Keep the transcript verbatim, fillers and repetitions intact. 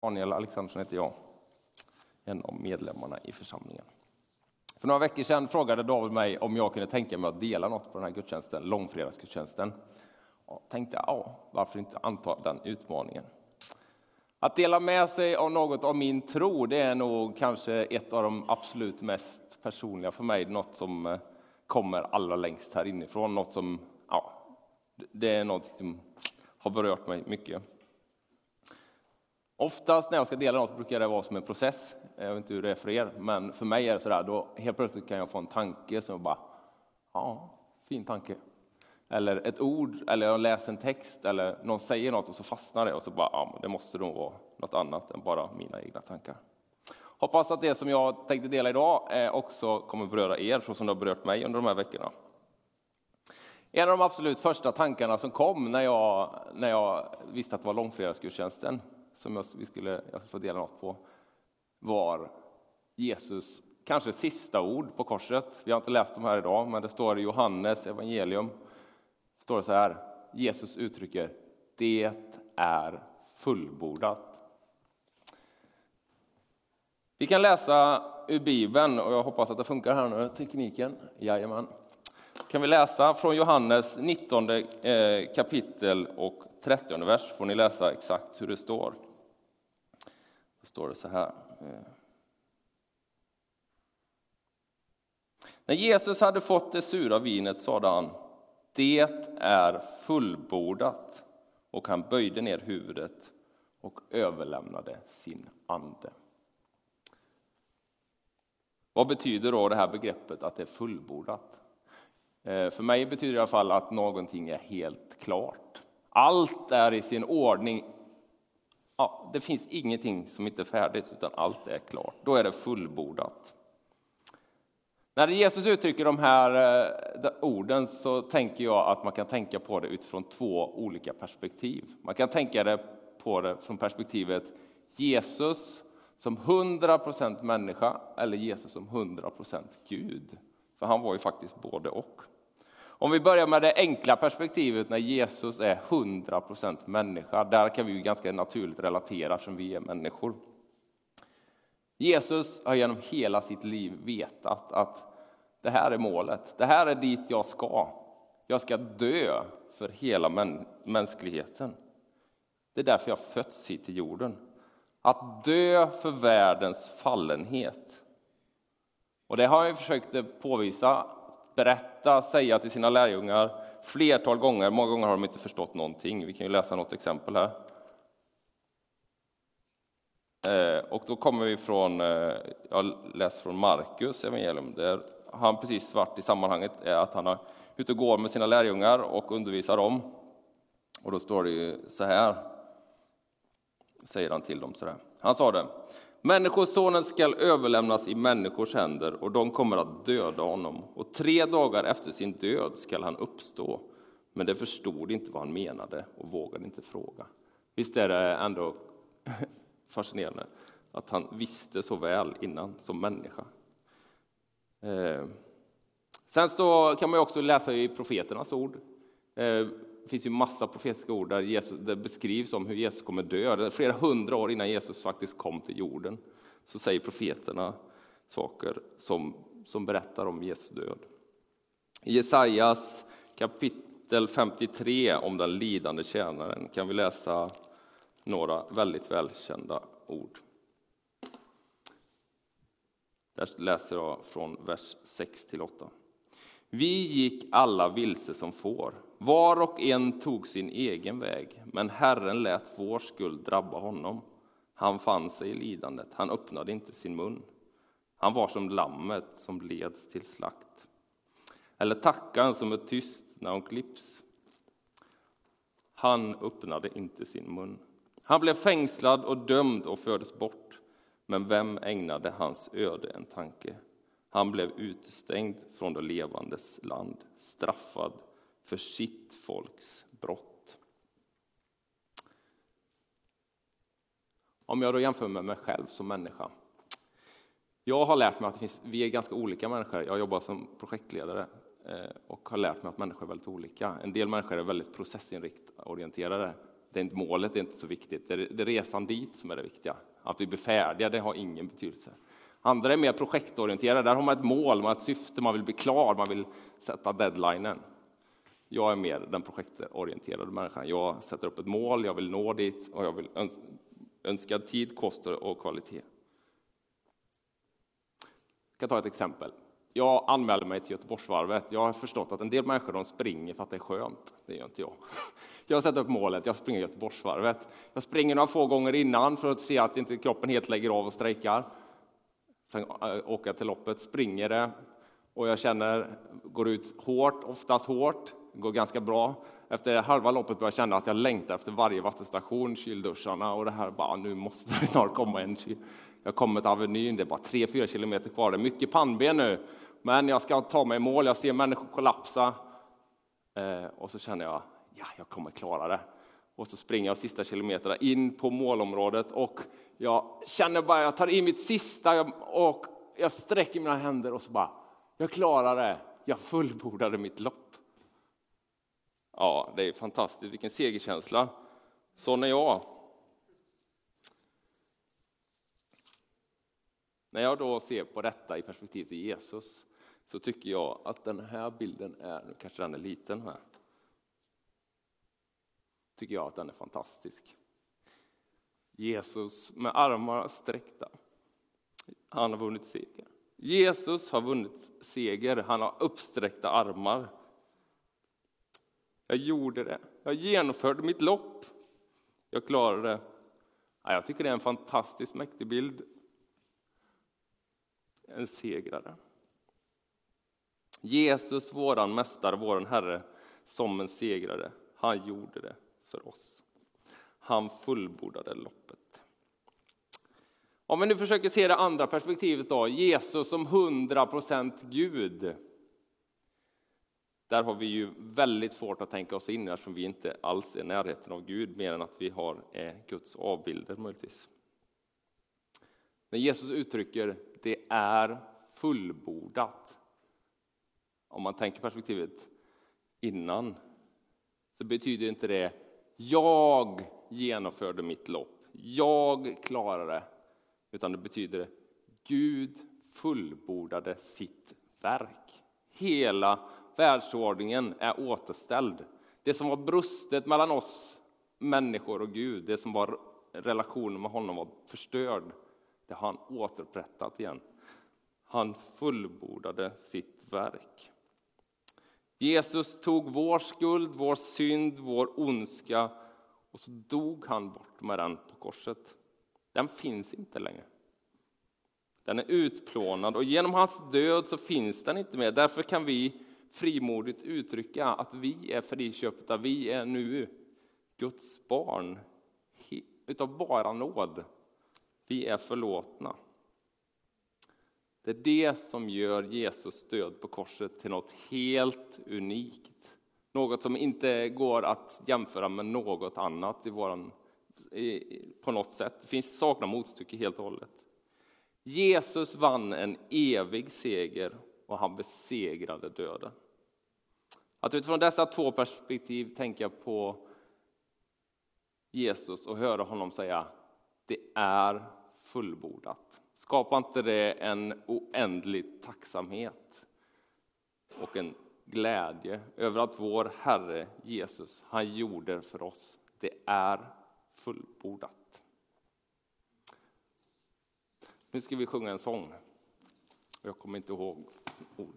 Daniel Alexandersson heter jag, en av medlemmarna i församlingen. För några veckor sedan frågade David mig om jag kunde tänka mig att dela något på den här gudstjänsten, långfredagsgudstjänsten. Och tänkte, ja, varför inte anta den utmaningen? Att dela med sig av något av min tro, det är nog kanske ett av de absolut mest personliga för mig. Något som kommer allra längst här inifrån. Något som, ja, det är något som har berört mig mycket. Oftast när jag ska dela något brukar det vara som en process. Jag vet inte hur det är för er, men för mig är det sådär. Då helt plötsligt kan jag få en tanke som bara, ja, fin tanke. Eller ett ord, eller jag läser en text, eller någon säger något och så fastnar det. Och så bara, ja, det måste nog vara något annat än bara mina egna tankar. Hoppas att det som jag tänkte dela idag också kommer beröra er, så som det har berört mig under de här veckorna. En av de absolut första tankarna som kom när jag, när jag visste att det var långfredagsgudstjänsten, som jag, vi skulle, jag skulle få dela något på, var Jesus kanske sista ord på korset. Vi har inte läst dem här idag, men det står i Johannes evangelium. Det står så här, Jesus uttrycker, det är fullbordat. Vi kan läsa ur Bibeln, och jag hoppas att det funkar här nu, tekniken. Jajamän. Kan vi läsa från Johannes nittonde kapitel och trettionde vers, får ni läsa exakt hur det står. Då står det så här. När Jesus hade fått det sura vinet sade han, det är fullbordat. Och han böjde ner huvudet och överlämnade sin ande. Vad betyder då det här begreppet att det är fullbordat? För mig betyder det i alla fall att någonting är helt klart. Allt är i sin ordning. Ja, det finns ingenting som inte är färdigt, utan allt är klart. Då är det fullbordat. När Jesus uttrycker de här orden så tänker jag att man kan tänka på det utifrån två olika perspektiv. Man kan tänka det på det från perspektivet Jesus som hundra procent människa eller Jesus som hundra procent Gud. För han var ju faktiskt både och. Om vi börjar med det enkla perspektivet när Jesus är hundra procent människa. Där kan vi ju ganska naturligt relatera som vi är människor. Jesus har genom hela sitt liv vetat att det här är målet. Det här är dit jag ska. Jag ska dö för hela mäns- mänskligheten. Det är därför jag fötts hit till jorden. Att dö för världens fallenhet. Och det har han försökt påvisa, berätta, säga till sina lärjungar flertal gånger. Många gånger har de inte förstått någonting. Vi kan ju läsa något exempel här. Eh, och då kommer vi från, eh, jag läser från Markus evangelium, där han precis varit i sammanhanget är att han är ute och går med sina lärjungar och undervisar dem. Och då står det ju så här, säger han till dem så där. Han sa det, människosonen ska överlämnas i människors händer och de kommer att döda honom. Och tre dagar efter sin död ska han uppstå. Men det förstod inte vad han menade och vågade inte fråga. Visst är det ändå fascinerande att han visste så väl innan som människa. Eh. Sen så kan man ju också läsa i profeternas ord. Eh. Det finns ju massa profetiska ord där Jesus, det beskrivs om hur Jesus kommer dö. Flera hundra år innan Jesus faktiskt kom till jorden så säger profeterna saker som, som berättar om Jesu död. I Jesajas kapitel femtiotre om den lidande tjänaren kan vi läsa några väldigt välkända ord. Där läser jag från vers sex till åtta. Vi gick alla vilse som får. Var och en tog sin egen väg, men Herren lät vår skuld drabba honom. Han fann sig i lidandet, han öppnade inte sin mun. Han var som lammet som leds till slakt. Eller tackan som är tyst när hon klipps. Han öppnade inte sin mun. Han blev fängslad och dömd och fördes bort. Men vem ägnade hans öde en tanke? Han blev utestängd från det levandes land, straffad för sitt folks brott. Om jag då jämför med mig själv som människa. Jag har lärt mig att det finns, vi är ganska olika människor. Jag jobbar som projektledare och har lärt mig att människor är väldigt olika. En del människor är väldigt processinriktade, orienterade. det är inte målet, det är inte så viktigt. Det är, det är resan dit som är det viktiga. Att vi blir färdiga, det har ingen betydelse. Andra är mer projektorienterade. Där har man ett mål, man har ett syfte, man vill bli klar, man vill sätta deadlinen. Jag är mer den projektorienterade människan. Jag sätter upp ett mål, jag vill nå dit och jag vill öns- önska tid, kost och kvalitet. Jag kan ta ett exempel. Jag anmälde mig till Göteborgsvarvet. Jag har förstått att en del människor de springer för att det är skönt. Det gör inte jag. Jag har satt upp målet, jag springer Göteborgsvarvet. Jag springer några få gånger innan för att se att inte kroppen helt lägger av och strejkar. Sen åker jag till loppet, springer det. Och jag känner, går ut hårt, oftast hårt. Det går ganska bra. Efter halva loppet börjar jag känna att jag längtar efter varje vattenstation, kylduscharna. Och det här bara, nu måste det snart komma en kyl. Jag kommer till Avenyn, det är bara tre fyra kilometer kvar. Det är mycket pannben nu. Men jag ska ta mig i mål, jag ser människor kollapsa. Eh, och så känner jag, ja, jag kommer klara det. Och så springer jag sista kilometerna in på målområdet. Och jag känner bara, jag tar i mitt sista och jag sträcker mina händer och så bara, jag klarar det. Jag fullbordade mitt lopp. Ja, det är fantastiskt. Vilken segerkänsla. Sån är jag. När jag då ser på detta i perspektiv till Jesus så tycker jag att den här bilden är, nu kanske den är liten här. Tycker jag att den är fantastisk. Jesus med armar sträckta. Han har vunnit seger. Jesus har vunnit seger. Han har uppsträckta armar. Jag gjorde det. Jag genomförde mitt lopp. Jag klarade det. Ja, jag tycker det är en fantastisk mäktig bild. En segrare. Jesus, våran mästare, våran Herre, som en segrare. Han gjorde det för oss. Han fullbordade loppet. Om vi nu försöker se det andra perspektivet då. Jesus som hundra procent Gud. Där har vi ju väldigt svårt att tänka oss in eftersom vi inte alls är i närheten av Gud. Mer än att vi har eh, Guds avbilder möjligtvis. När Jesus uttrycker det är fullbordat. Om man tänker perspektivet innan. Så betyder inte det jag genomförde mitt lopp. Jag klarade det. Utan det betyder Gud fullbordade sitt verk. Hela världsordningen är återställd. Det som var brustet mellan oss människor och Gud, det som var relationen med honom var förstörd, det har han återupprättat igen. Han fullbordade sitt verk. Jesus tog vår skuld, vår synd, vår ondska och så dog han bort med den på korset. Den finns inte längre. Den är utplånad och genom hans död så finns den inte mer. Därför kan vi frimodigt uttrycka att vi är friköpta. Vi är nu Guds barn utav bara nåd. Vi är förlåtna. Det är det som gör Jesus död på korset till något helt unikt. Något som inte går att jämföra med något annat i våran, i, på något sätt. Det finns sakna motstycke helt och hållet. Jesus vann en evig seger och han besegrade döden. Att utifrån dessa två perspektiv tänka på Jesus och höra honom säga det är fullbordat. Skapar inte det en oändlig tacksamhet och en glädje över att vår Herre Jesus, han gjorde det för oss. Det är fullbordat. Nu ska vi sjunga en sång. Jag kommer inte ihåg ordet.